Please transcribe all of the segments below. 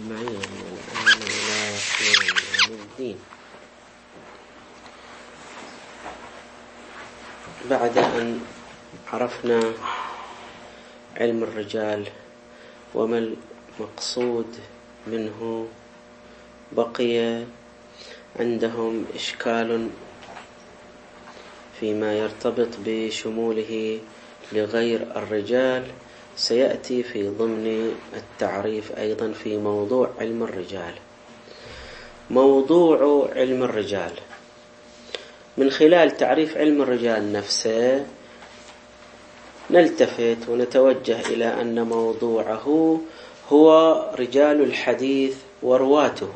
أجمعين من الآن إلى يوم الدين. بعد أن عرفنا علم الرجال وما المقصود منه، بقي عندهم إشكال فيما يرتبط بشموله لغير الرجال، سيأتي في ضمن التعريف أيضا في موضوع علم الرجال. موضوع علم الرجال من خلال تعريف علم الرجال نفسه نلتفت ونتوجه إلى أن موضوعه هو رجال الحديث ورواته.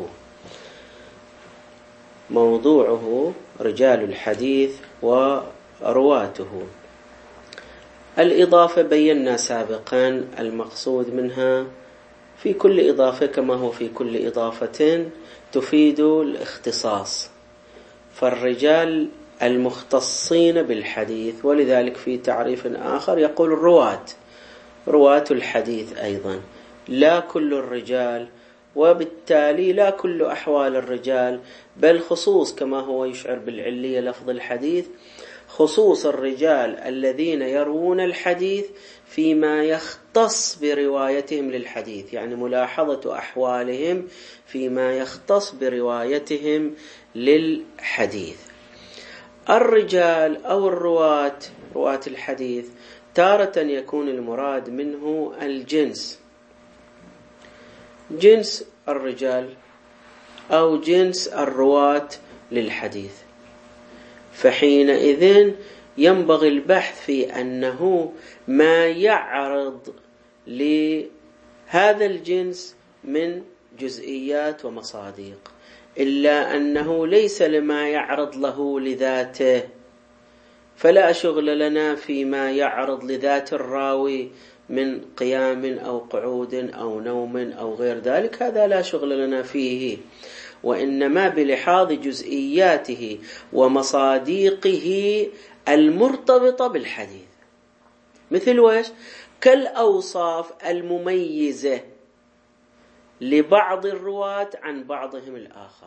موضوعه رجال الحديث ورواته. الإضافة بينا سابقا المقصود منها في كل إضافة كما هو في كل إضافة تفيد الاختصاص، فالرجال المختصين بالحديث، ولذلك في تعريف آخر يقول رواة الحديث أيضا، لا كل الرجال، وبالتالي لا كل أحوال الرجال، بل خصوص كما هو يشعر بالعلية لفظ الحديث، خصوص الرجال الذين يروون الحديث فيما يختص بروايتهم للحديث، يعني ملاحظة أحوالهم فيما يختص بروايتهم للحديث. الرجال أو رواة الحديث تارة يكون المراد منه الجنس، جنس الرجال أو جنس الرواة للحديث، فحينئذ ينبغي البحث في أنه ما يعرض لهذا الجنس من جزئيات ومصادق، إلا أنه ليس لما يعرض له لذاته، فلا شغل لنا فيما يعرض لذات الراوي من قيام أو قعود أو نوم أو غير ذلك، هذا لا شغل لنا فيه، وإنما بلحاظ جزئياته ومصادقه المرتبطة بالحديث. مثل ويش؟ كالأوصاف المميزة لبعض الرواة عن بعضهم الآخر.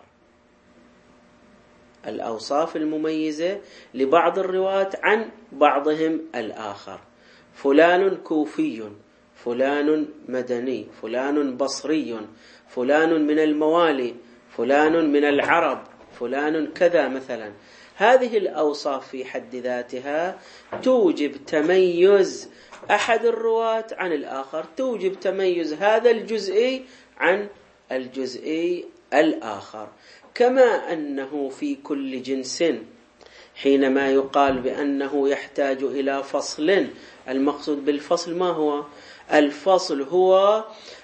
الأوصاف المميزة لبعض الرواة عن بعضهم الآخر، فلان كوفي، فلان مدني، فلان بصري، فلان من الموالي، فلان من العرب، فلان كذا مثلا. هذه الأوصاف في حد ذاتها توجب تميز أحد الرواة عن الآخر، توجب تميز هذا الجزئي عن الجزئي الآخر. كما أنه في كل جنس حينما يقال بأنه يحتاج إلى فصل، المقصود بالفصل ما هو؟ الفصل هو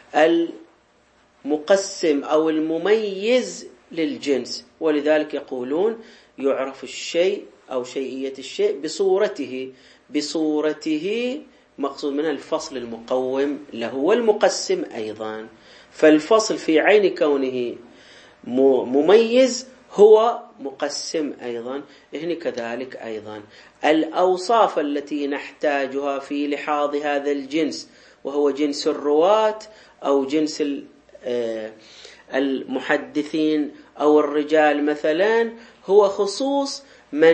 المقسم أو المميز للجنس، ولذلك يقولون يعرف الشيء أو شيئية الشيء بصورته مقصود منها الفصل المقوم له والمقسم أيضا. فالفصل في عين كونه مميز هو مقسم أيضا. هنا كذلك أيضا الأوصاف التي نحتاجها في لحاظ هذا الجنس، وهو جنس الرواة أو جنس المحدثين أو الرجال مثلا، هو خصوص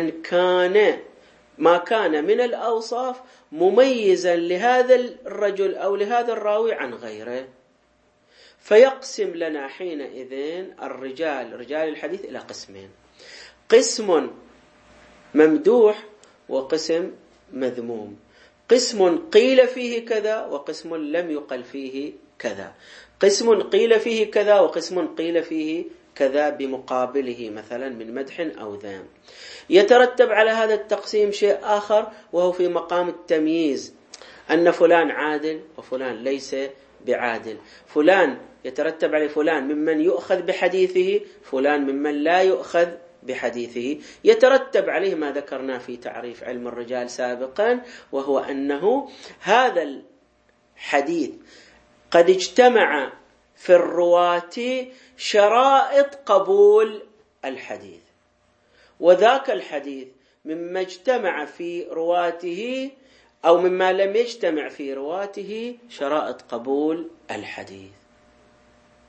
ما كان من الأوصاف مميزا لهذا الرجل أو لهذا الراوي عن غيره. فيقسم لنا حينئذ رجال الحديث إلى قسمين: قسم ممدوح وقسم مذموم، قسم قيل فيه كذا وقسم لم يقل فيه كذا، قسم قيل فيه كذا وقسم قيل فيه كذا بمقابله مثلا من مدح أو ذم. يترتب على هذا التقسيم شيء آخر وهو في مقام التمييز، أن فلان عادل وفلان ليس بعادل، فلان يترتب عليه فلان ممن يؤخذ بحديثه، فلان ممن لا يؤخذ بحديثه. يترتب عليه ما ذكرنا في تعريف علم الرجال سابقا، وهو أنه هذا الحديث قد اجتمع في الرواة شرائط قبول الحديث، وذاك الحديث مما اجتمع في رواته أو مما لم يجتمع في رواته شرائط قبول الحديث.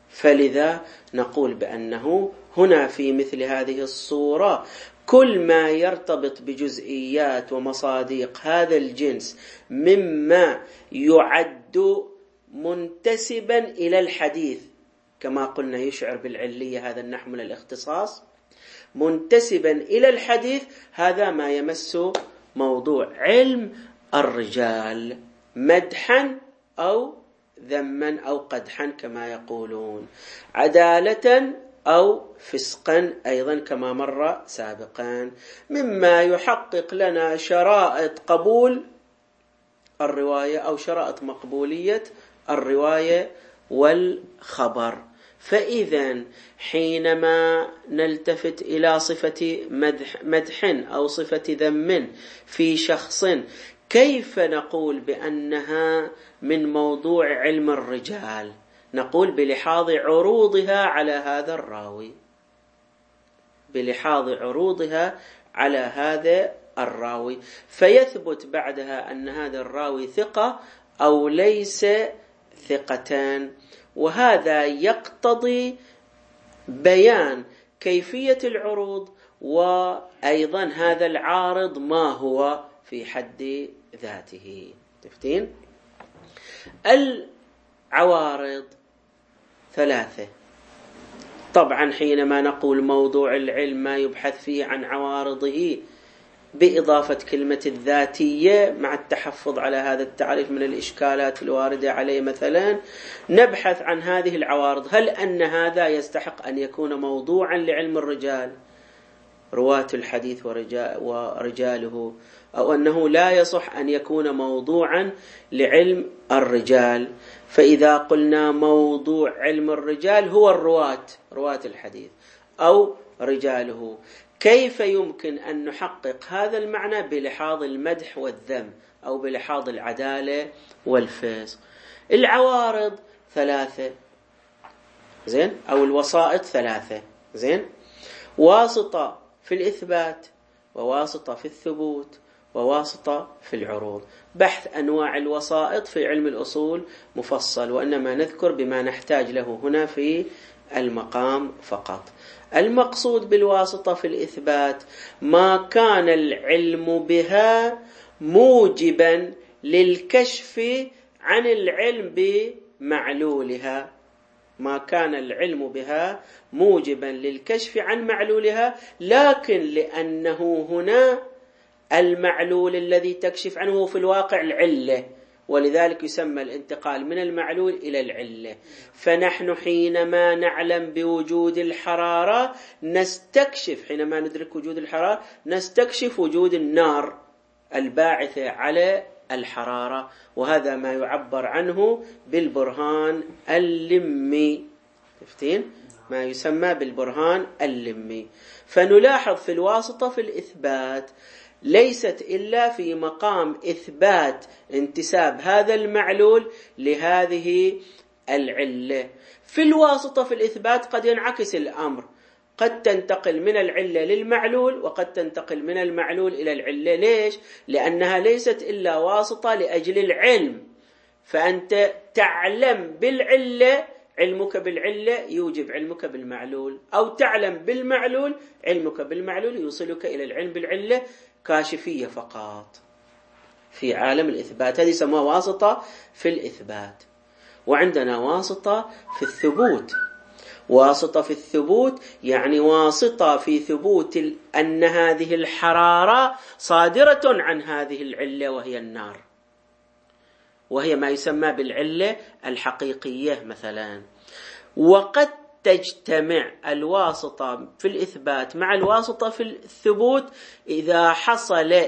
فلذا نقول بأنه هنا في مثل هذه الصورة كل ما يرتبط بجزئيات ومصادق هذا الجنس مما يعد منتسبا إلى الحديث، كما قلنا يشعر بالعلية، هذا النحو من الاختصاص، منتسبا إلى الحديث، هذا ما يمس موضوع علم الرجال مدحا أو ذما أو قدحا كما يقولون، عدالة أو فسقا أيضا كما مر سابقا، مما يحقق لنا شرائط قبول الرواية أو شرائط مقبولية الرواية والخبر. فإذا حينما نلتفت إلى صفة مدح أو صفة ذم في شخص، كيف نقول بأنها من موضوع علم الرجال؟ نقول بلحاظ عروضها على هذا الراوي، بلحاظ عروضها على هذا الراوي، فيثبت بعدها أن هذا الراوي ثقة أو ليس ثقتان. وهذا يقتضي بيان كيفية العروض، وأيضا هذا العارض ما هو في حد ذاته. تفتين؟ العوارض ثلاثة. طبعا حينما نقول موضوع العلم ما يبحث فيه عن عوارضه بإضافة كلمة الذاتية مع التحفظ على هذا التعريف من الإشكالات الواردة عليه، مثلا نبحث عن هذه العوارض. هل أن هذا يستحق أن يكون موضوعا لعلم الرجال، رواة الحديث ورجاله، أو أنه لا يصح أن يكون موضوعا لعلم الرجال؟ فإذا قلنا موضوع علم الرجال هو رواة الحديث أو رجاله، كيف يمكن أن نحقق هذا المعنى بلحاظ المدح والذم أو بلحاظ العدالة والفسق؟ العوارض ثلاثة، زين، أو الوسائط ثلاثة، زين، واسطة في الإثبات، وواسطة في الثبوت، وواسطة في العروض. بحث أنواع الوسائط في علم الأصول مفصل، وإنما نذكر بما نحتاج له هنا في المقام فقط. المقصود بالواسطة في الإثبات ما كان العلم بها موجبا للكشف عن العلم بمعلولها، ما كان العلم بها موجبا للكشف عن معلولها، لكن لأنه هنا المعلول الذي تكشف عنه في الواقع العلة، ولذلك يسمى الانتقال من المعلول إلى العلة. فنحن حينما نعلم بوجود الحرارة نستكشف، حينما ندرك وجود الحرارة نستكشف وجود النار الباعثة على الحرارة، وهذا ما يعبر عنه بالبرهان اللمي. تفتين؟ ما يسمى بالبرهان اللمي. فنلاحظ في الواسطة في الإثبات ليست إلا في مقام إثبات انتساب هذا المعلول لهذه العلة. في الواسطة في الإثبات قد ينعكس الأمر، قد تنتقل من العلة للمعلول، وقد تنتقل من المعلول إلى العلة. ليش؟ لأنها ليست إلا واسطة لأجل العلم، فأنت تعلم بالعلة، علمك بالعلة يوجب علمك بالمعلول، أو تعلم بالمعلول، علمك بالمعلول يوصلك إلى العلم بالعلة، كاشفية فقط في عالم الإثبات. هذه يسمى واسطة في الإثبات. وعندنا واسطة في الثبوت. واسطة في الثبوت يعني واسطة في ثبوت أن هذه الحرارة صادرة عن هذه العلة وهي النار، وهي ما يسمى بالعلة الحقيقية مثلا. وقد تجتمع الواسطة في الإثبات مع الواسطة في الثبوت إذا حصل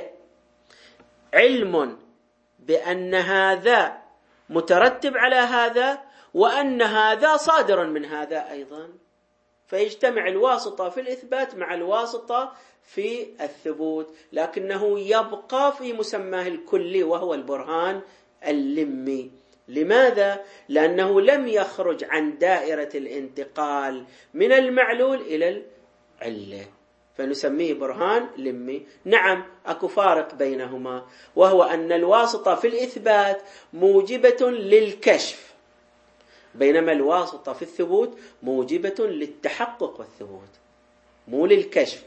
علم بأن هذا مترتب على هذا، وأن هذا صادر من هذا أيضا، فيجتمع الواسطة في الإثبات مع الواسطة في الثبوت، لكنه يبقى في مسماه الكلي وهو البرهان اللمي. لماذا؟ لأنه لم يخرج عن دائرة الانتقال من المعلول إلى العلة، فنسميه برهان لمي. نعم، أكو فارق بينهما، وهو أن الواسطة في الإثبات موجبة للكشف بينما الواسطة في الثبوت موجبة للتحقق والثبوت مو للكشف.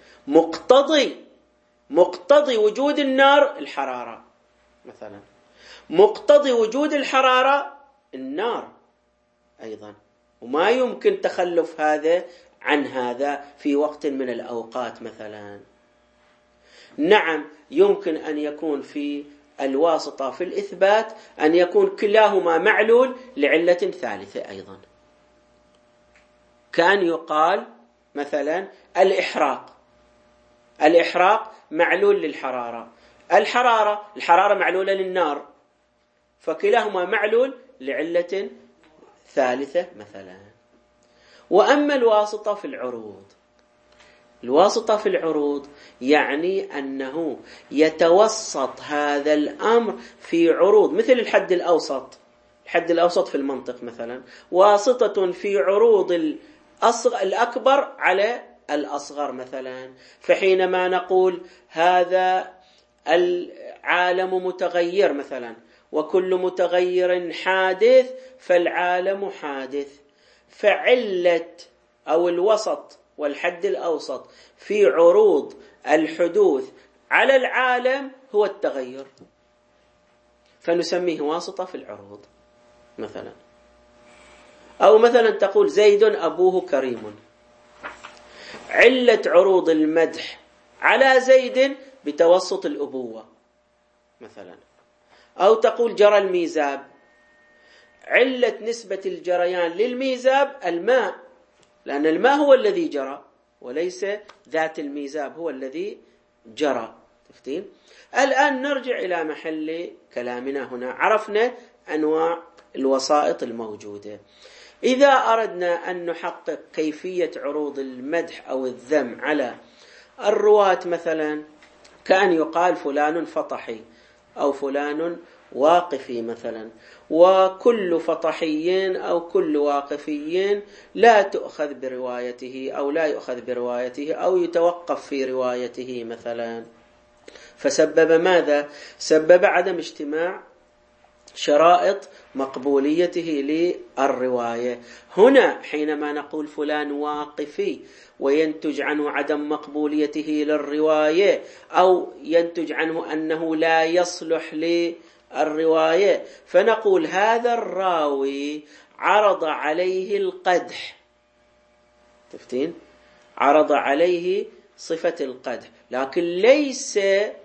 مقتضي وجود النار الحرارة مثلا، مقتضي وجود الحرارة النار أيضا، وما يمكن تخلف هذا عن هذا في وقت من الأوقات مثلا. نعم يمكن أن يكون في الواسطة في الإثبات أن يكون كلاهما معلول لعلة ثالثة أيضا، كان يقال مثلا الإحراق معلول للحرارة، الحرارة معلولة للنار، فكلاهما معلول لعلة ثالثة مثلا. وأما الواسطة في العروض يعني أنه يتوسط هذا الأمر في عروض، مثل الحد الأوسط في المنطق مثلا، واسطة في عروض الأكبر على الأصغر مثلا. فحينما نقول هذا العالم متغير مثلا، وكل متغير حادث، فالعالم حادث، فعلة أو الوسط والحد الأوسط في عروض الحدوث على العالم هو التغير، فنسميه واسطة في العروض مثلا. أو مثلا تقول زيد أبوه كريم، علة عروض المدح على زيد بتوسط الأبوة مثلا. أو تقول جرى الميزاب، علة نسبة الجريان للميزاب الماء، لأن الماء هو الذي جرى وليس ذات الميزاب هو الذي جرى. تفتين؟ الآن نرجع إلى محل كلامنا. هنا عرفنا أنواع الوسائط الموجودة. إذا أردنا أن نحقق كيفية عروض المدح أو الذم على الرواة مثلا، كان يقال فلان فطحي أو فلان واقفي مثلا، وكل فطحي أو كل واقفي لا تؤخذ بروايته أو لا يؤخذ بروايته أو يتوقف في روايته مثلا. فسبب ماذا؟ سبب عدم اجتماع شرائط مقبوليته للرواية. هنا حينما نقول فلان واقفي وينتج عنه عدم مقبوليته للرواية، أو ينتج عنه أنه لا يصلح للرواية، فنقول هذا الراوي عرض عليه القدح. تفتين؟ عرض عليه صفة القدح، لكن ليس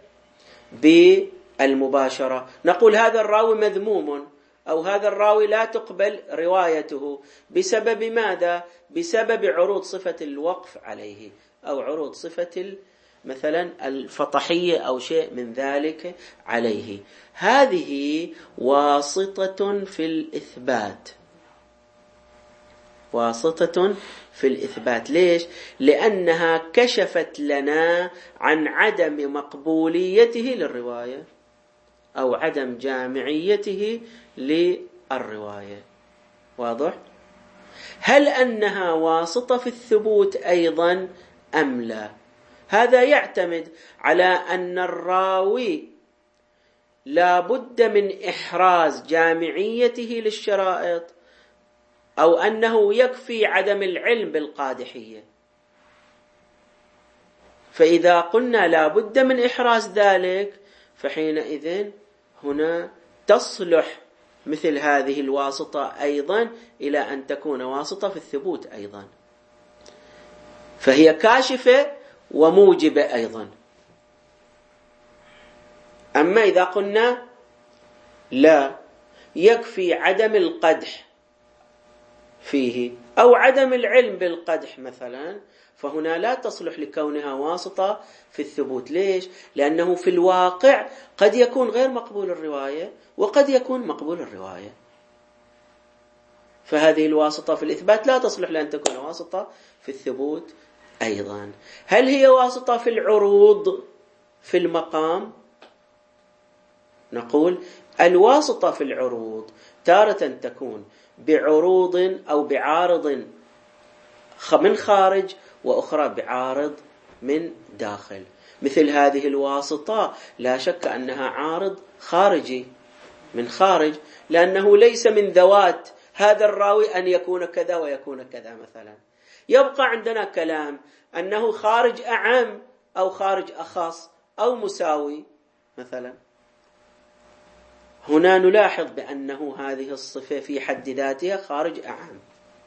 بالمباشرة. نقول هذا الراوي مذموم، أو هذا الراوي لا تقبل روايته بسبب ماذا؟ بسبب عروض صفة الوقف عليه، أو عروض صفة مثلا الفطحية أو شيء من ذلك عليه. هذه واسطة في الإثبات، واسطة في الإثبات. ليش؟ لأنها كشفت لنا عن عدم مقبوليته للرواية أو عدم جامعيته للرواية. واضح؟ هل أنها واسطة في الثبوت أيضا أم لا؟ هذا يعتمد على أن الراوي لا بد من إحراز جامعيته للشرائط، أو أنه يكفي عدم العلم بالقادحية. فإذا قلنا لا بد من إحراز ذلك، فحينئذ هنا تصلح مثل هذه الواسطة أيضا إلى أن تكون واسطة في الثبوت أيضا، فهي كاشفة وموجبة أيضا. أما إذا قلنا لا يكفي عدم القدح فيه أو عدم العلم بالقدح مثلا، فهنا لا تصلح لكونها واسطة في الثبوت. ليش؟ لأنه في الواقع قد يكون غير مقبول الرواية وقد يكون مقبول الرواية، فهذه الواسطة في الإثبات لا تصلح لأن تكون واسطة في الثبوت أيضا. هل هي واسطة في العروض في المقام؟ نقول الواسطة في العروض تارة تكون بعروض أو بعارض من خارج، وأخرى بعارض من داخل. مثل هذه الواسطة لا شك أنها عارض خارجي من خارج، لأنه ليس من ذوات هذا الراوي أن يكون كذا ويكون كذا مثلا. يبقى عندنا كلام أنه خارج أعم أو خارج أخص أو مساوي مثلا. هنا نلاحظ بأنه هذه الصفة في حد ذاتها خارج أعم.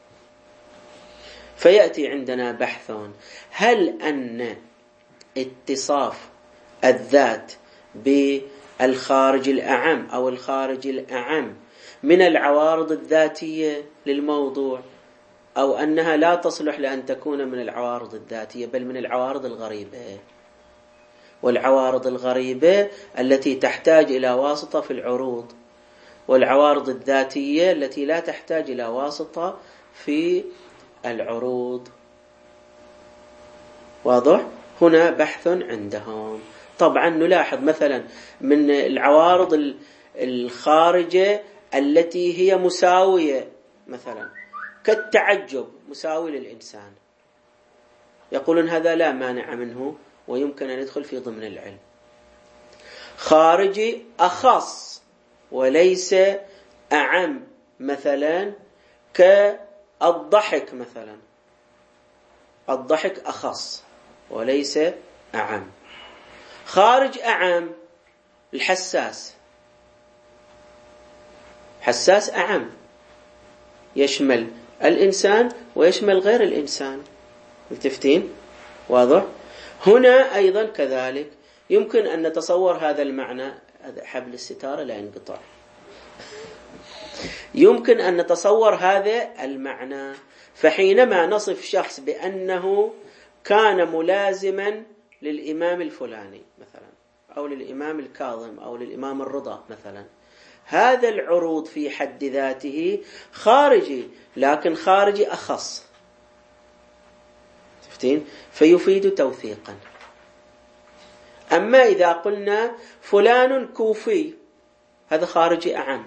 فيأتي عندنا بحث: هل أن اتصاف الذات بالخارج الأعم أو الخارج الأعم من العوارض الذاتية للموضوع، أو أنها لا تصلح لأن تكون من العوارض الذاتية بل من العوارض الغريبة، والعوارض الغريبة التي تحتاج إلى واسطة في العروض، والعوارض الذاتية التي لا تحتاج إلى واسطة في العروض. واضح؟ هنا بحث عندهم. طبعا نلاحظ مثلا من العوارض الخارجة التي هي مساوية مثلا كالتعجب مساوي للإنسان، يقولون هذا لا مانع منه ويمكن أن يدخل في ضمن العلم. خارجي أخص وليس أعم مثلا كالضحك مثلا، الضحك أخص وليس أعم. خارج أعم الحساس، حساس أعم يشمل الإنسان ويشمل غير الإنسان. ملتفتين؟ واضح؟ هنا أيضا كذلك يمكن أن نتصور هذا المعنى. هذا حبل الستارة لا ينقطع. يمكن أن نتصور هذا المعنى. فحينما نصف شخص بأنه كان ملازما للإمام الفلاني مثلا، أو للإمام الكاظم أو للإمام الرضا مثلا، هذا العروض في حد ذاته خارجي، لكن خارجي أخص. شفتين؟ فيفيد توثيقا. أما إذا قلنا فلان كوفي، هذا خارجي أعم.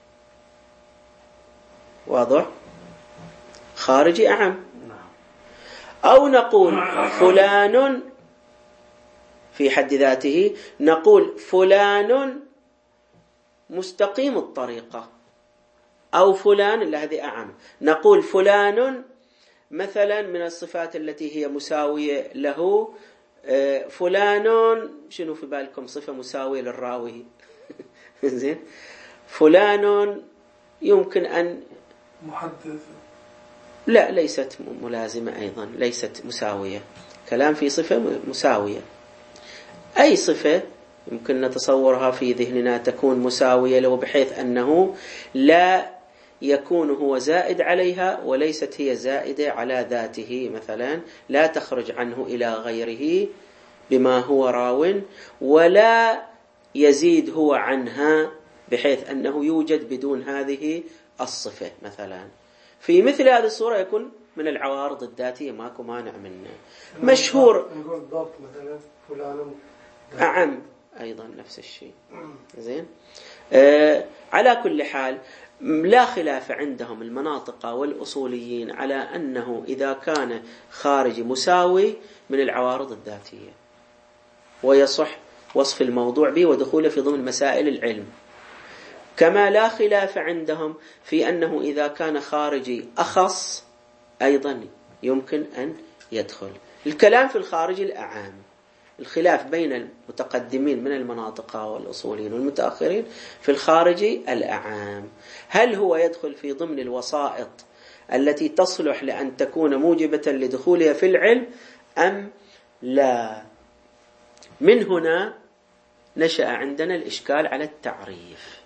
واضح؟ خارجي أعم. أو نقول فلان في حد ذاته، نقول فلان مستقيم الطريقة، أو فلان هذه أعم. نقول فلان مثلا من الصفات التي هي مساوية له، فلان شنو في بالكم صفة مساوية للراوي؟ زين، فلان يمكن أن محدث، لا ليست ملازمة أيضا، ليست مساوية. كلام في صفة مساوية. أي صفة يمكن نتصورها في ذهننا تكون مساوية له بحيث أنه لا يكون هو زائد عليها وليست هي زائدة على ذاته مثلا، لا تخرج عنه إلى غيره بما هو راو، ولا يزيد هو عنها بحيث أنه يوجد بدون هذه الصفة مثلا. في مثل هذه الصورة يكون من العوارض الذاتية ماكو مانع منه. مشهور نقول ضبط مثلا فلان أعم أيضا نفس الشيء. زين، على كل حال لا خلاف عندهم المناطق والأصوليين على أنه إذا كان خارج مساوي من العوارض الذاتية ويصح وصف الموضوع به ودخوله في ضمن مسائل العلم. كما لا خلاف عندهم في أنه إذا كان خارجي أخص أيضا يمكن أن يدخل. الكلام في الخارج الأعام، الخلاف بين المتقدمين من المناطق والأصوليين والمتأخرين في الخارج الأعام، هل هو يدخل في ضمن الوسائط التي تصلح لأن تكون موجبة لدخولها في العلم أم لا؟ من هنا نشأ عندنا الإشكال على التعريف.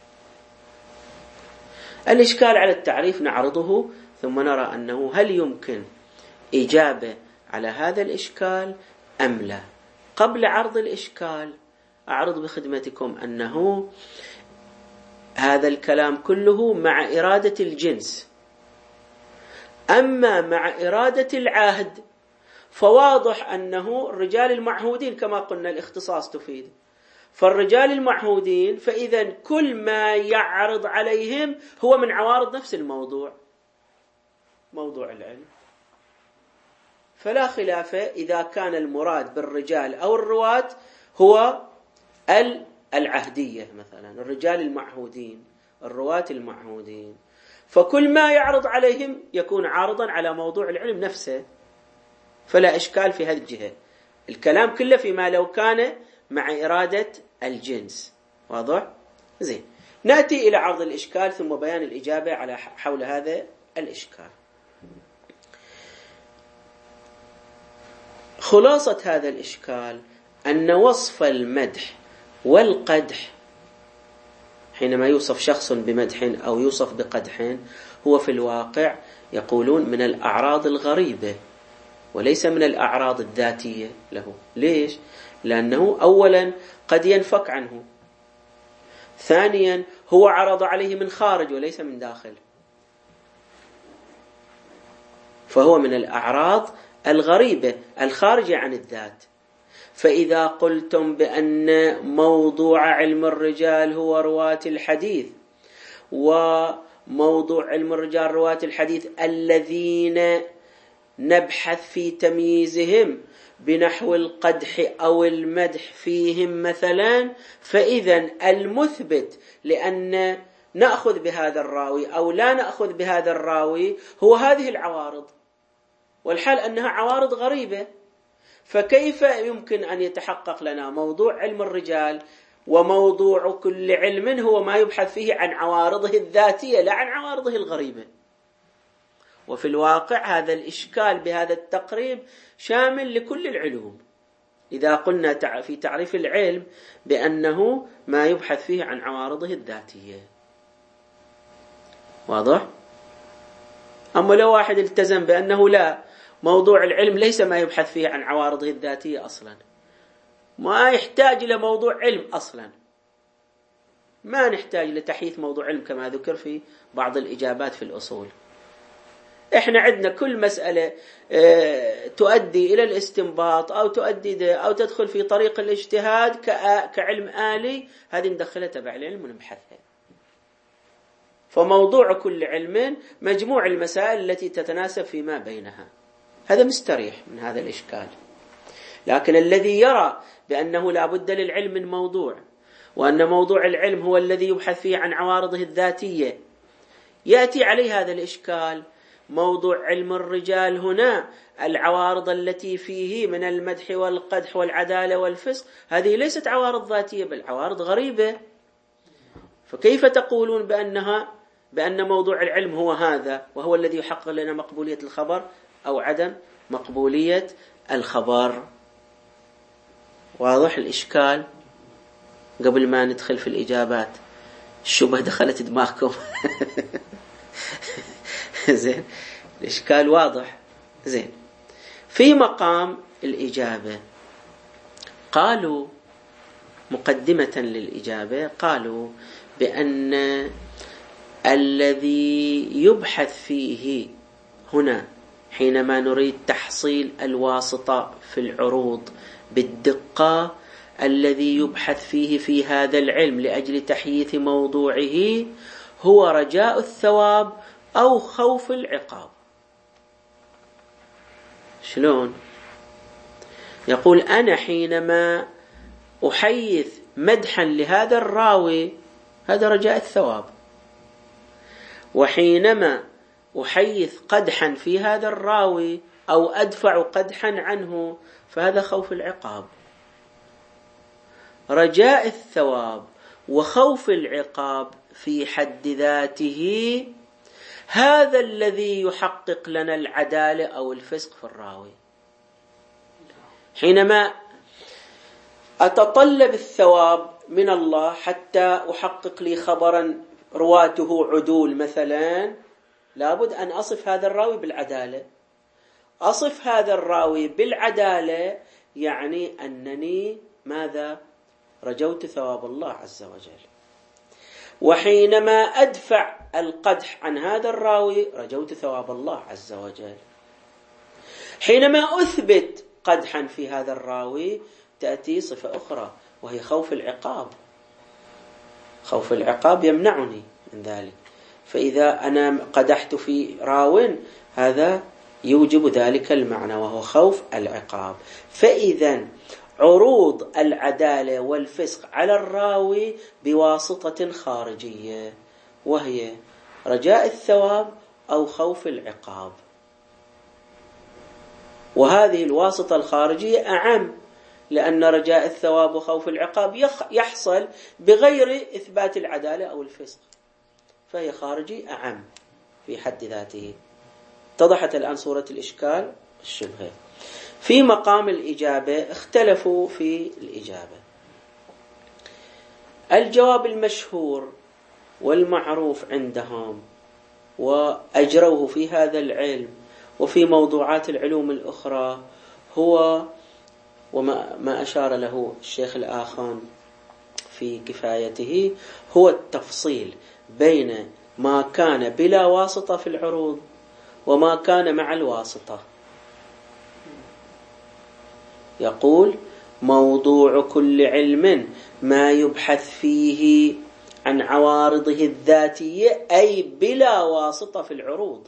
الإشكال على التعريف نعرضه ثم نرى أنه هل يمكن إجابة على هذا الإشكال أم لا. قبل عرض الإشكال أعرض بخدمتكم أنه هذا الكلام كله مع إرادة الجنس. أما مع إرادة العهد فواضح أنه الرجال المعهودين كما قلنا الاختصاص تفيد، فالرجال المعهودين فإذا كل ما يعرض عليهم هو من عوارض نفس الموضوع، موضوع العلم. فلا خلاف إذا كان المراد بالرجال أو الرواة هو العهدية مثلا، الرجال المعهودين الرواة المعهودين، فكل ما يعرض عليهم يكون عارضا على موضوع العلم نفسه، فلا إشكال في هذه الجهة. الكلام كله فيما لو كان مع إرادة الجنس. واضح؟ زين، نأتي إلى عرض الإشكال ثم بيان الإجابة على حول هذا الإشكال. خلاصة هذا الإشكال أن وصف المدح والقدح حينما يوصف شخص بمدح أو يوصف بقدح هو في الواقع يقولون من الأعراض الغريبة وليس من الأعراض الذاتية له. ليش؟ لأنه أولا قد ينفك عنه، ثانيا هو عرض عليه من خارج وليس من داخل، فهو من الأعراض الغريبة الخارجة عن الذات. فإذا قلتم بأن موضوع علم الرجال هو رواة الحديث، وموضوع علم الرجال رواة الحديث الذين نبحث في تمييزهم بنحو القدح أو المدح فيهم مثلا، فإذا المثبت لأن نأخذ بهذا الراوي أو لا نأخذ بهذا الراوي هو هذه العوارض، والحال أنها عوارض غريبة. فكيف يمكن أن يتحقق لنا موضوع علم الرجال وموضوع كل علم هو ما يبحث فيه عن عوارضه الذاتية لا عن عوارضه الغريبة؟ وفي الواقع هذا الإشكال بهذا التقريب شامل لكل العلوم. إذا قلنا في تعريف العلم بأنه ما يبحث فيه عن عوارضه الذاتية. واضح؟ أما لو واحد التزم بأنه لا، موضوع العلم ليس ما يبحث فيه عن عوارضه الذاتية أصلا، ما يحتاج إلى موضوع علم أصلا، ما نحتاج لتحييث موضوع علم كما ذكر في بعض الإجابات في الأصول. إحنا عندنا كل مسألة تؤدي إلى الاستنباط أو تؤدي أو تدخل في طريق الاجتهاد كعلم آلي، هذه ندخلها تبع العلم ونبحثها. فموضوع كل علم مجموع المسائل التي تتناسب فيما بينها. هذا مستريح من هذا الإشكال. لكن الذي يرى بأنه لا بد للعلم من موضوع، وأن موضوع العلم هو الذي يبحث فيه عن عوارضه الذاتية، يأتي عليه هذا الإشكال. موضوع علم الرجال هنا العوارض التي فيه من المدح والقدح والعدالة والفسق هذه ليست عوارض ذاتية بل عوارض غريبة. فكيف تقولون بأن موضوع العلم هو هذا وهو الذي يحقق لنا مقبولية الخبر أو عدم مقبولية الخبر؟ واضح الإشكال؟ قبل ما ندخل في الإجابات الشبهة دخلت دماغكم. زين، الإشكال واضح. زين، في مقام الإجابة قالوا مقدمة للإجابة، قالوا بأن الذي يبحث فيه هنا حينما نريد تحصيل الواسطة في العروض بالدقة، الذي يبحث فيه في هذا العلم لأجل تحييث موضوعه هو رجاء الثواب أو خوف العقاب. شلون؟ يقول أنا حينما أحيث مدحا لهذا الراوي هذا رجاء الثواب، وحينما أحيث قدحا في هذا الراوي أو أدفع قدحا عنه فهذا خوف العقاب. رجاء الثواب وخوف العقاب في حد ذاته هذا الذي يحقق لنا العدالة أو الفسق في الراوي. حينما أتطلب الثواب من الله حتى أحقق لي خبرا رواته عدول مثلا، لابد أن أصف هذا الراوي بالعدالة. أصف هذا الراوي بالعدالة يعني أنني ماذا؟ رجوت ثواب الله عز وجل. وحينما أدفع القدح عن هذا الراوي رجوت ثواب الله عز وجل. حينما أثبت قدحا في هذا الراوي تأتي صفة أخرى وهي خوف العقاب. خوف العقاب يمنعني من ذلك، فإذا أنا قدحت في راو هذا يوجب ذلك المعنى وهو خوف العقاب. فإذا عروض العدالة والفسق على الراوي بواسطة خارجية وهي رجاء الثواب أو خوف العقاب. وهذه الواسطة الخارجية أعم، لأن رجاء الثواب وخوف العقاب يحصل بغير إثبات العدالة أو الفسق، فهي خارجي أعم في حد ذاته. اتضحت الآن صورة الإشكال الشبهة. في مقام الإجابة اختلفوا في الإجابة. الجواب المشهور والمعروف عندهم وأجروه في هذا العلم وفي موضوعات العلوم الأخرى هو وما أشار له الشيخ الآخون في كفايته، هو التفصيل بين ما كان بلا واسطة في العروض وما كان مع الواسطة. يقول: موضوع كل علم ما يبحث فيه عن عوارضه الذاتية أي بلا واسطة في العروض،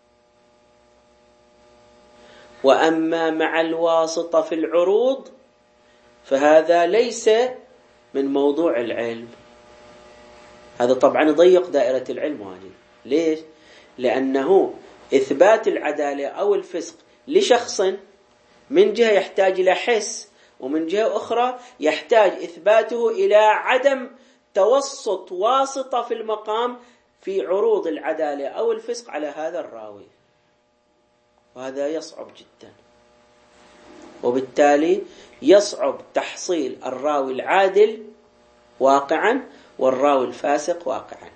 وأما مع الواسطة في العروض فهذا ليس من موضوع العلم. هذا طبعا يضيق دائرة العلم واجد. ليش؟ لأنه إثبات العدالة أو الفسق لشخص من جهة يحتاج إلى حس، ومن جهة أخرى يحتاج إثباته إلى عدم توسط واسطة في المقام في عروض العدالة أو الفسق على هذا الراوي، وهذا يصعب جدا، وبالتالي يصعب تحصيل الراوي العادل واقعا والراوي الفاسق واقعا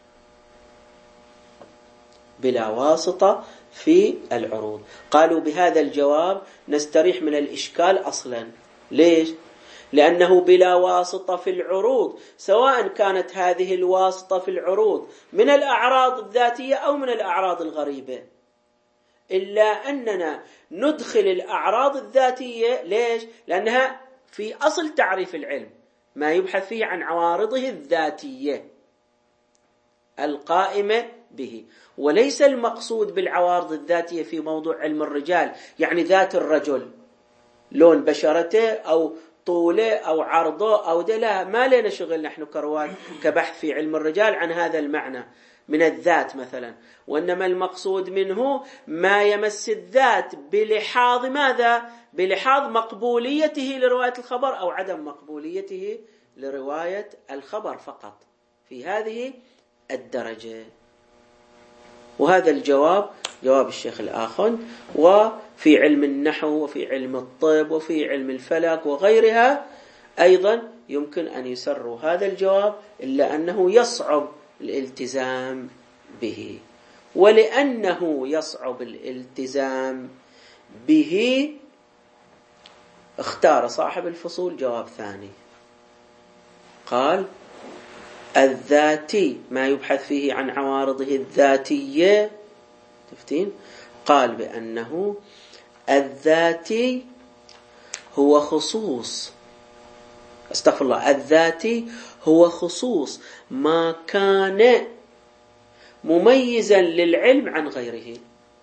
بلا واسطة في العروض. قالوا بهذا الجواب نستريح من الإشكال أصلا. ليش؟ لأنه بلا واسطة في العروض، سواء كانت هذه الواسطة في العروض من الأعراض الذاتية أو من الأعراض الغريبة، إلا أننا ندخل الأعراض الذاتية. ليش؟ لأنها في أصل تعريف العلم ما يبحث فيه عن عوارضه الذاتية القائمة به، وليس المقصود بالعوارض الذاتية في موضوع علم الرجال يعني ذات الرجل، لون بشرته أو طوله أو عرضه أو لا، ما لنا شغل نحن كرواد كبحث في علم الرجال عن هذا المعنى من الذات مثلا، وإنما المقصود منه ما يمس الذات بلحاظ ماذا؟ بلحاظ مقبوليته لرواية الخبر أو عدم مقبوليته لرواية الخبر فقط في هذه الدرجة. وهذا الجواب جواب الشيخ الآخون، وفي علم النحو وفي علم الطب وفي علم الفلك وغيرها أيضا يمكن أن يسروا هذا الجواب، إلا أنه يصعب الالتزام به. ولأنه يصعب الالتزام به اختار صاحب الفصول جواب ثاني، قال: الذاتي ما يبحث فيه عن عوارضه الذاتية، تفتين؟ قال بأنه الذاتي هو خصوص، استغفر الله، الذاتي هو خصوص ما كان مميزا للعلم عن غيره،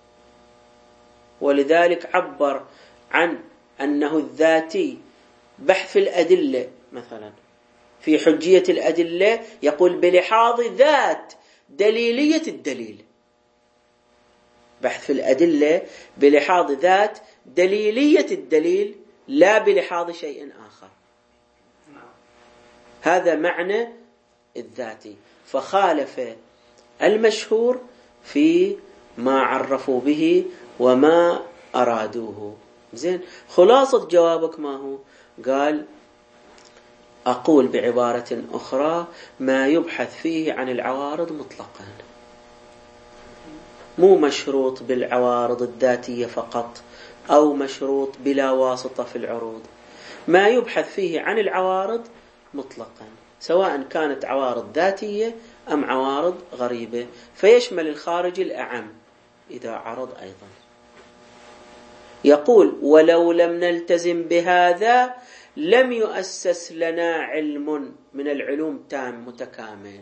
ولذلك عبر عن أنه الذاتي بحث الأدلة مثلا في حجية الأدلة، يقول بلحاظ ذات دليلية الدليل، بحث في الأدلة بلحاظ ذات دليلية الدليل لا بلحاظ شيء آخر. هذا معنى الذاتي، فخالف المشهور في ما عرفوا به وما أرادوه. زين، خلاصة جوابك ما هو؟ قال: أقول بعبارة أخرى ما يبحث فيه عن العوارض مطلقا، مو مشروط بالعوارض الذاتية فقط أو مشروط بلا واسطة في العروض، ما يبحث فيه عن العوارض مطلقا سواء كانت عوارض ذاتية أم عوارض غريبة، فيشمل الخارج الأعم إذا عرض أيضا. يقول: ولو لم نلتزم بهذا لم يؤسس لنا علم من العلوم تام متكامل.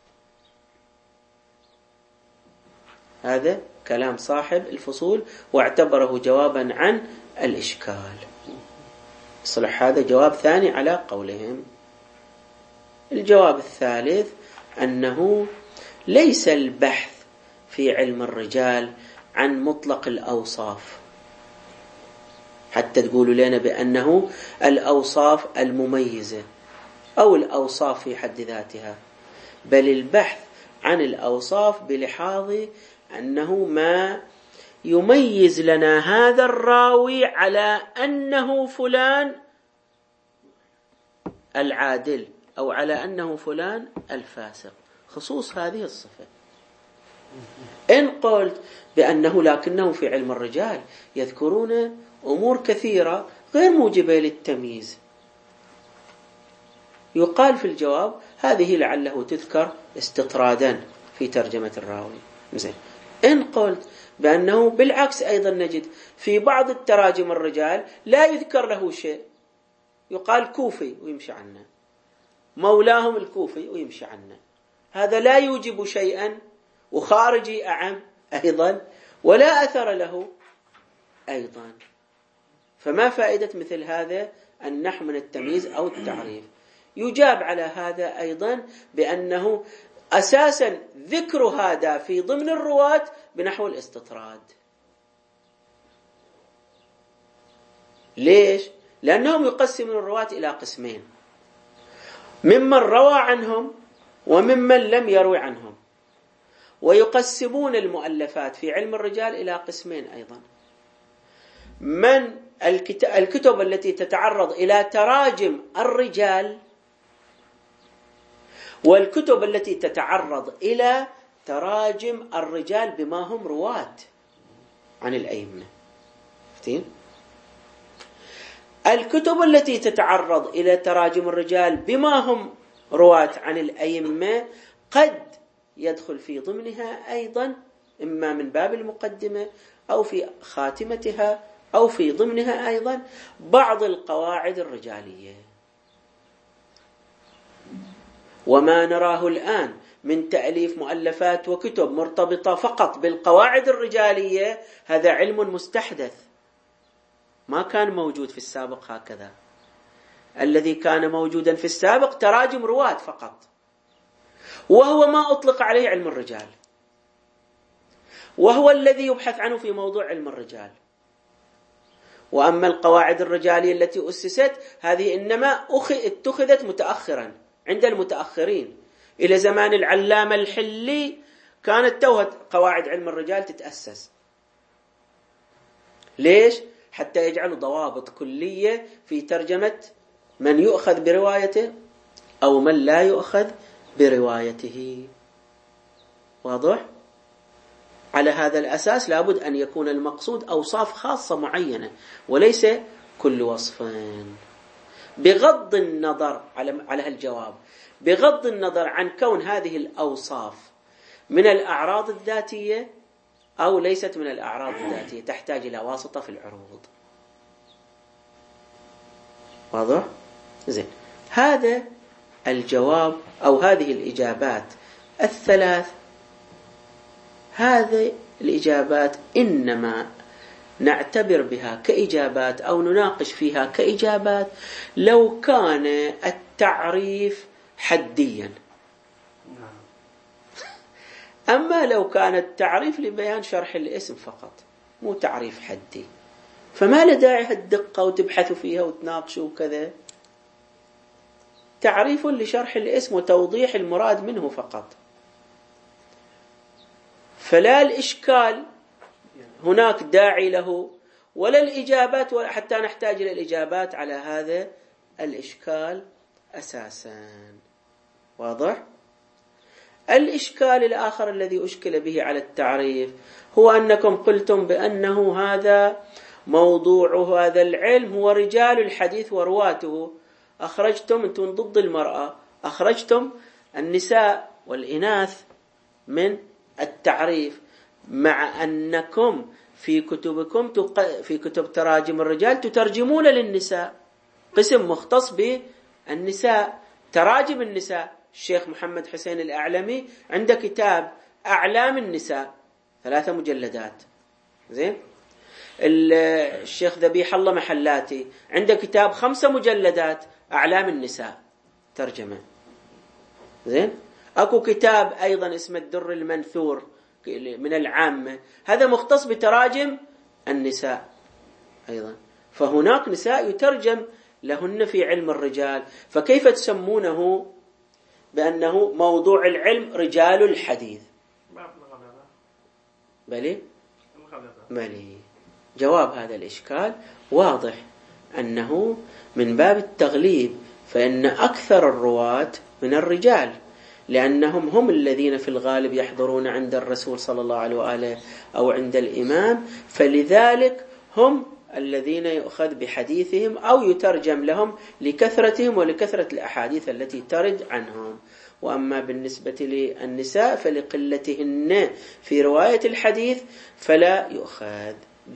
هذا كلام صاحب الفصول واعتبره جوابا عن الإشكال. صلح هذا جواب ثاني على قولهم. الجواب الثالث أنه ليس البحث في علم الرجال عن مطلق الأوصاف حتى تقولوا لنا بأنه الأوصاف المميزة أو الأوصاف في حد ذاتها، بل البحث عن الأوصاف بلحاظ أنه ما يميز لنا هذا الراوي على أنه فلان العادل أو على أنه فلان الفاسق، خصوص هذه الصفة. إن قلت بأنه لكنه في علم الرجال يذكرون أمور كثيرة غير موجبة للتمييز، يقال في الجواب هذه لعله تذكر استطرادا في ترجمة الراوي. زين. إن قلت بأنه بالعكس أيضا نجد في بعض التراجم الرجال لا يذكر له شيء، يقال كوفي ويمشي عنه، مولاهم الكوفي ويمشي عنه، هذا لا يوجب شيئا وخارجي أعم أيضا ولا أثر له أيضا. فما فائدة مثل هذا النحو من التمييز أو التعريف؟ يجاب على هذا أيضا بأنه أساسا ذكر هذا في ضمن الرواة بنحو الاستطراد. ليش؟ لأنهم يقسمون الرواة إلى قسمين، ممن روى عنهم وممن لم يروي عنهم، ويقسمون المؤلفات في علم الرجال إلى قسمين أيضا، من الكتب التي تتعرض إلى تراجم الرجال والكتب التي تتعرض إلى تراجم الرجال بما هم رواة عن الأئمة. الكتب التي تتعرض إلى تراجم الرجال بما هم رواة عن الأئمة قد يدخل في ضمنها أيضا إما من باب المقدمة أو في خاتمتها أو في ضمنها أيضا بعض القواعد الرجالية. وما نراه الآن من تأليف مؤلفات وكتب مرتبطة فقط بالقواعد الرجالية هذا علم مستحدث، ما كان موجود في السابق هكذا. الذي كان موجودا في السابق تراجم رواة فقط، وهو ما أطلق عليه علم الرجال، وهو الذي يبحث عنه في موضوع علم الرجال. وأما القواعد الرجالية التي أسست هذه إنما اتخذت متأخرا عند المتأخرين، إلى زمان العلامة الحلي كانت توهت قواعد علم الرجال تتأسس. ليش؟ حتى يجعلوا ضوابط كلية في ترجمة من يؤخذ بروايته أو من لا يؤخذ بروايته. واضح؟ على هذا الأساس لابد أن يكون المقصود أوصاف خاصة معينة وليس كل وصف، بغض النظر على الجواب، بغض النظر عن كون هذه الأوصاف من الأعراض الذاتية أو ليست من الأعراض الذاتية، تحتاج إلى واسطة في العروض. واضح؟ زين. هذا الجواب أو هذه الإجابات الثلاث، هذه الإجابات إنما نعتبر بها كإجابات أو نناقش فيها كإجابات لو كان التعريف حديا. أما لو كان التعريف لبيان شرح الاسم فقط مو تعريف حدي، فما له داعي هالدقة وتبحثوا فيها وتناقشوا وكذا. تعريف لشرح الاسم وتوضيح المراد منه فقط، فلا الإشكال هناك داعي له ولا الإجابات، ولا حتى نحتاج إلى الإجابات على هذا الإشكال أساسا. واضح؟ الإشكال الآخر الذي أشكل به على التعريف هو أنكم قلتم بأنه هذا موضوع هذا العلم هو رجال الحديث ورواته، أخرجتم أنتم ضد المرأة، أخرجتم النساء والإناث من التعريف، مع أنكم في كتبكم في كتب تراجم الرجال تترجمون للنساء قسم مختص بالنساء، تراجم النساء. الشيخ محمد حسين الأعلمي عنده كتاب أعلام النساء 3 مجلدات. زين. الشيخ ذبيح الله محلاتي عنده كتاب 5 مجلدات أعلام النساء ترجمة. زين. أكو كتاب أيضا اسمه الدر المنثور من العامة، هذا مختص بتراجم النساء أيضا، فهناك نساء يترجم لهن في علم الرجال، فكيف تسمونه بأنه موضوع العلم رجال الحديث؟ بلي جواب هذا الإشكال واضح، أنه من باب التغليب، فإن أكثر الرواة من الرجال، لأنهم هم الذين في الغالب يحضرون عند الرسول صلى الله عليه وآله أو عند الإمام، فلذلك هم الذين يؤخذ بحديثهم أو يترجم لهم لكثرتهم ولكثرة الأحاديث التي ترد عنهم. وأما بالنسبة للنساء فلقلتهن في رواية الحديث فلا يؤخذ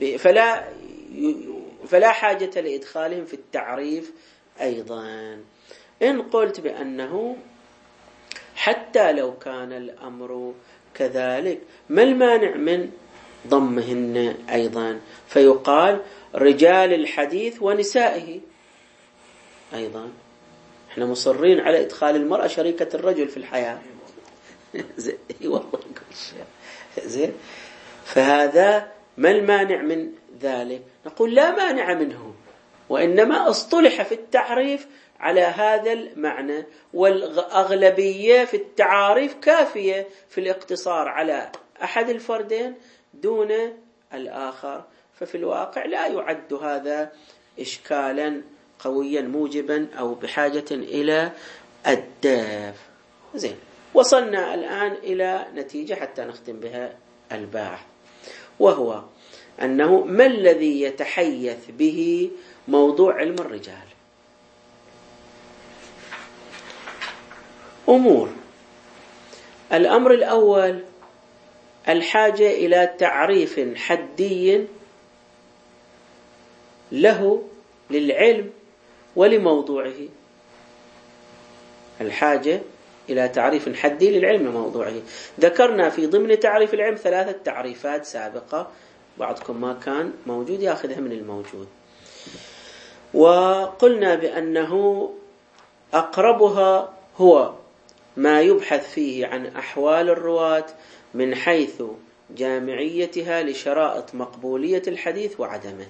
فلا حاجة لإدخالهم في التعريف أيضا. إن قلت بأنه حتى لو كان الأمر كذلك، ما المانع من ضمهن أيضا، فيقال رجال الحديث ونسائه أيضا. احنا مصرين على إدخال المرأة شريكة الرجل في الحياة. والله زين، فهذا ما المانع من ذلك؟ نقول لا مانع منه، وإنما اصطلح في التعريف على هذا المعنى، والأغلبية في التعاريف كافية في الاقتصار على أحد الفردين دون الآخر، ففي الواقع لا يعد هذا إشكالا قويا موجبا أو بحاجة إلى الدفع. زين، وصلنا الآن إلى نتيجة حتى نختم بها الباحث، وهو أنه ما الذي يتحيث به موضوع علم الرجال؟ أمور. الأمر الأول الحاجة إلى تعريف حدي له للعلم ولموضوعه. الحاجة إلى تعريف حدي للعلم وموضوعه. ذكرنا في ضمن تعريف العلم 3 تعريفات سابقة، بعضكم ما كان موجود يأخذها من الموجود، وقلنا بأنه أقربها هو ما يبحث فيه عن أحوال الرواة من حيث جامعيتها لشرائط مقبولية الحديث وعدمه.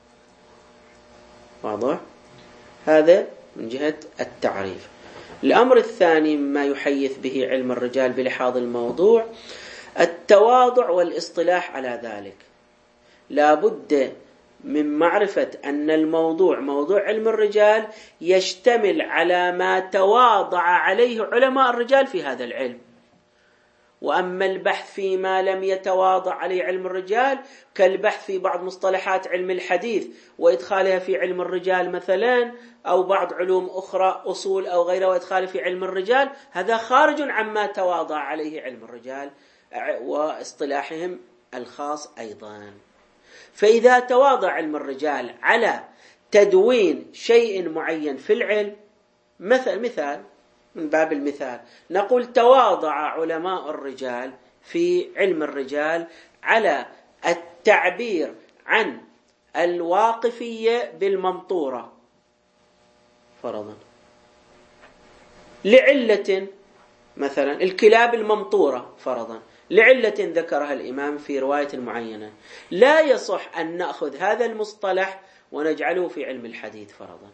واضح؟ هذا من جهة التعريف. الأمر الثاني ما يحيث به علم الرجال بلحاظ الموضوع التواضع والاصطلاح على ذلك. لا بد من معرفة أن الموضوع موضوع علم الرجال يشتمل على ما تواضع عليه علماء الرجال في هذا العلم، وأما البحث فيما لم يتواضع عليه علم الرجال كالبحث في بعض مصطلحات علم الحديث وإدخالها في علم الرجال مثلا، أو بعض علوم أخرى أصول أو غيرها وإدخالها في علم الرجال، هذا خارج عما تواضع عليه علم الرجال واصطلاحهم الخاص أيضا. فإذا تواضع علم الرجال على تدوين شيء معين في العلم، مثال من باب المثال، نقول تواضع علماء الرجال في علم الرجال على التعبير عن الواقفية بالممطورة فرضا لعلة، مثلا الكلاب الممطورة فرضا لعلة ذكرها الإمام في رواية معينة، لا يصح أن نأخذ هذا المصطلح ونجعله في علم الحديث فرضا.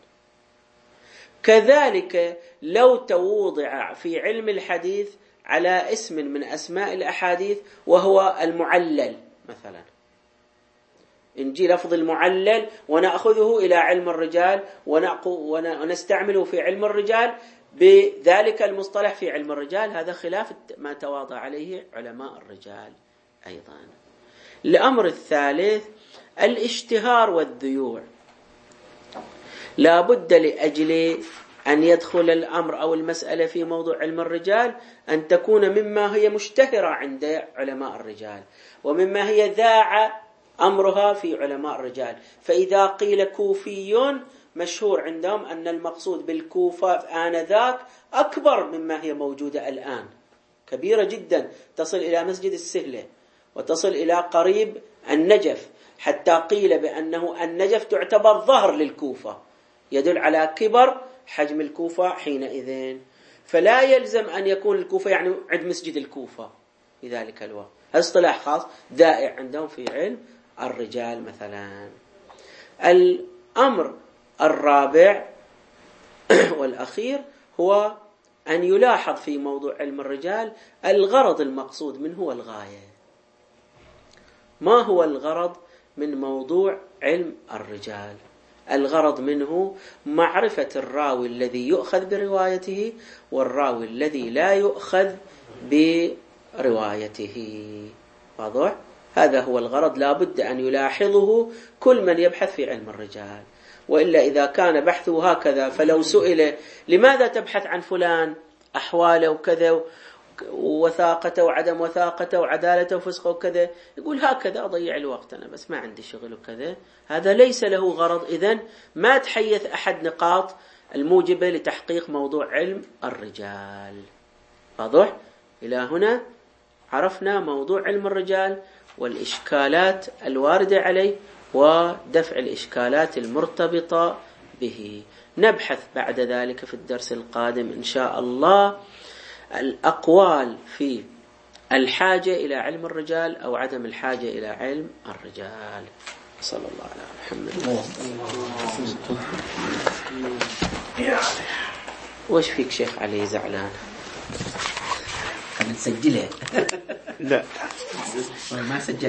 كذلك لو توضع في علم الحديث على اسم من أسماء الأحاديث وهو المعلل مثلا، نجي لفظ المعلل ونأخذه إلى علم الرجال ونستعمله في علم الرجال بذلك المصطلح في علم الرجال، هذا خلاف ما تواضع عليه علماء الرجال أيضا. الأمر الثالث الاشتهار والذيوع. لا بد لأجل أن يدخل الأمر أو المسألة في موضوع علم الرجال أن تكون مما هي مشتهرة عند علماء الرجال ومما هي ذاع أمرها في علماء الرجال. فإذا قيل كوفي مشهور عندهم أن المقصود بالكوفة آنذاك أكبر مما هي موجودة الآن، كبيرة جدا، تصل إلى مسجد السهلة وتصل إلى قريب النجف، حتى قيل بأنه النجف تعتبر ظهر للكوفة، يدل على كبر حجم الكوفة حينئذ. فلا يلزم أن يكون الكوفة يعني عند مسجد الكوفة في ذلك الوقت. هذا اصطلاح خاص دائع عندهم في علم الرجال مثلا. الأمر الرابع والأخير هو أن يلاحظ في موضوع علم الرجال الغرض المقصود منه والغاية. ما هو الغرض من موضوع علم الرجال؟ الغرض منه معرفة الراوي الذي يؤخذ بروايته والراوي الذي لا يؤخذ بروايته. واضح؟ هذا هو الغرض، لا بد أن يلاحظه كل من يبحث في علم الرجال. وإلا إذا كان بحثه هكذا، فلو سئل لماذا تبحث عن فلان، أحواله وكذا وثاقته وعدم وثاقته وعدالته وفسقه وكذا، يقول هكذا أضيع الوقت أنا بس ما عندي شغل وكذا، هذا ليس له غرض. إذن ما تحيث أحد نقاط الموجبة لتحقيق موضوع علم الرجال. واضح؟ إلى هنا عرفنا موضوع علم الرجال والإشكالات الواردة عليه ودفع الإشكالات المرتبطة به. نبحث بعد ذلك في الدرس القادم إن شاء الله الأقوال في الحاجة إلى علم الرجال أو عدم الحاجة إلى علم الرجال. صلى الله على محمد. وش فيك شيخ علي زعلان؟ نسجلها. لا ما سجل.